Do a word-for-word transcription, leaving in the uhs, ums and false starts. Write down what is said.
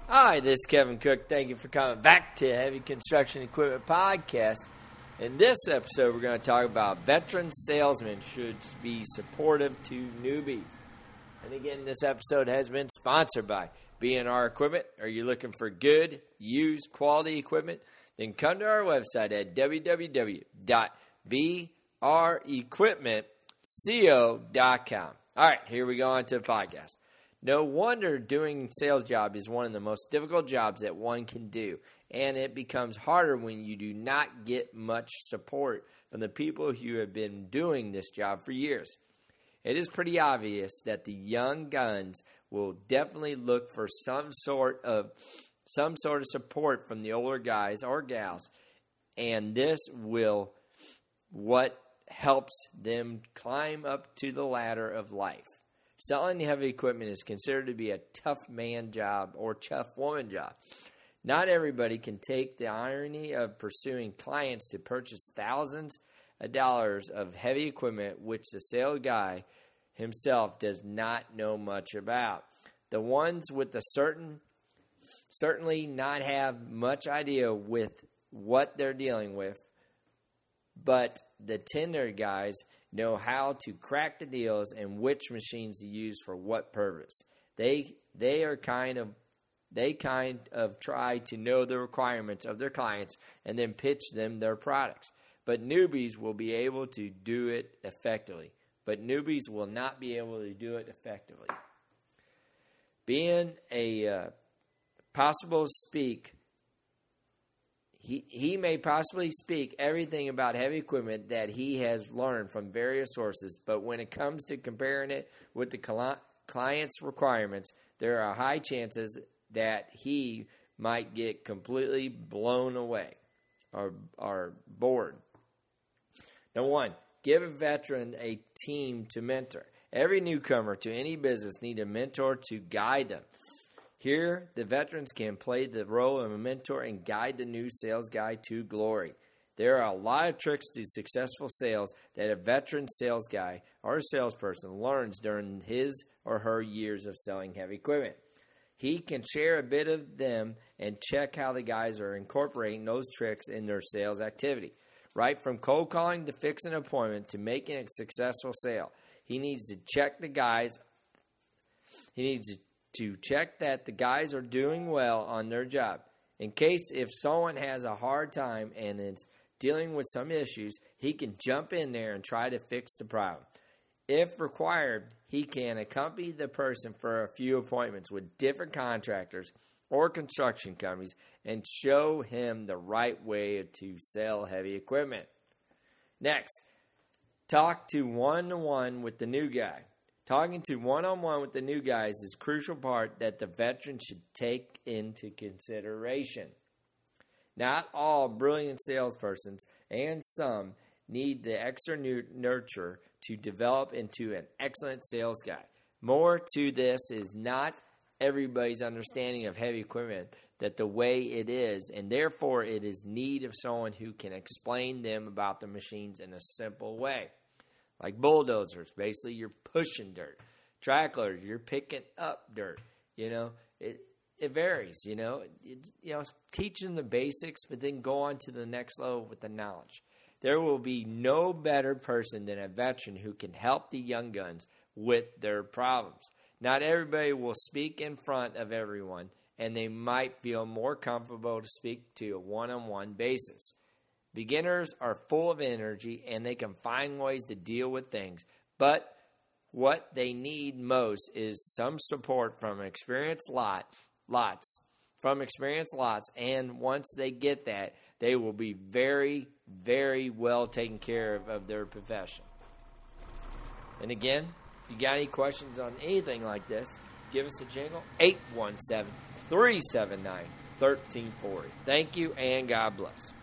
Hi, this is Kevin Cook. Thank you for coming back to Heavy Construction Equipment Podcast. In this episode, we're going to talk about veteran salesmen should be supportive to newbies. And again, this episode has been sponsored by B and R Equipment. Are you looking for good, used, quality equipment? Then come to our website at w w w dot b r equipment co dot com. All right, here we go on to the podcast. No wonder doing a sales job is one of the most difficult jobs that one can do, and it becomes harder when you do not get much support from the people who have been doing this job for years. It is pretty obvious that the young guns will definitely look for some sort of some sort of support from the older guys or gals, and this will what helps them climb up to the ladder of life. Selling heavy equipment is considered to be a tough man job or tough woman job. Not everybody can take the irony of pursuing clients to purchase thousands of dollars of heavy equipment which the sales guy himself does not know much about. The ones with the certain certainly not have much idea with what they're dealing with, but the tender guys know how to crack the deals and which machines to use for what purpose. They they are kind of they kind of try to know the requirements of their clients and then pitch them their products. But newbies will be able to do it effectively. But newbies will not be able to do it effectively. Being a uh, possible speak He he may possibly speak everything about heavy equipment that he has learned from various sources, but when it comes to comparing it with the client's requirements, there are high chances that he might get completely blown away or, or bored. Number one, give a veteran a team to mentor. Every newcomer to any business needs a mentor to guide them. Here, the veterans can play the role of a mentor and guide the new sales guy to glory. There are a lot of tricks to successful sales that a veteran sales guy or salesperson learns during his or her years of selling heavy equipment. He can share a bit of them and check how the guys are incorporating those tricks in their sales activity. Right from cold calling to fixing an appointment to making a successful sale, he needs to check the guys. He needs to to check that the guys are doing well on their job. In case if someone has a hard time and is dealing with some issues, he can jump in there and try to fix the problem. If required, he can accompany the person for a few appointments with different contractors or construction companies and show him the right way to sell heavy equipment. Next, talk to one-to-one with the new guy. Talking to one-on-one with the new guys is a crucial part that the veteran should take into consideration. Not all brilliant salespersons, and some need the extra nurture to develop into an excellent sales guy. More to this is not everybody's understanding of heavy equipment that the way it is, and therefore it is need of someone who can explain them about the machines in a simple way. Like bulldozers, basically you're pushing dirt. Track loaders, you're picking up dirt. You know, it it varies. You know, it, you know, teaching the basics, but then go on to the next level with the knowledge. There will be no better person than a veteran who can help the young guns with their problems. Not everybody will speak in front of everyone, and they might feel more comfortable to speak to a one-on-one basis. Beginners are full of energy, and they can find ways to deal with things. But what they need most is some support from experienced lot, lots, from experienced lots. And once they get that, they will be very, very well taken care of of their profession. And again, if you got any questions on anything like this, give us a jingle, eight one seven, three seven nine, one three four zero. Thank you, and God bless.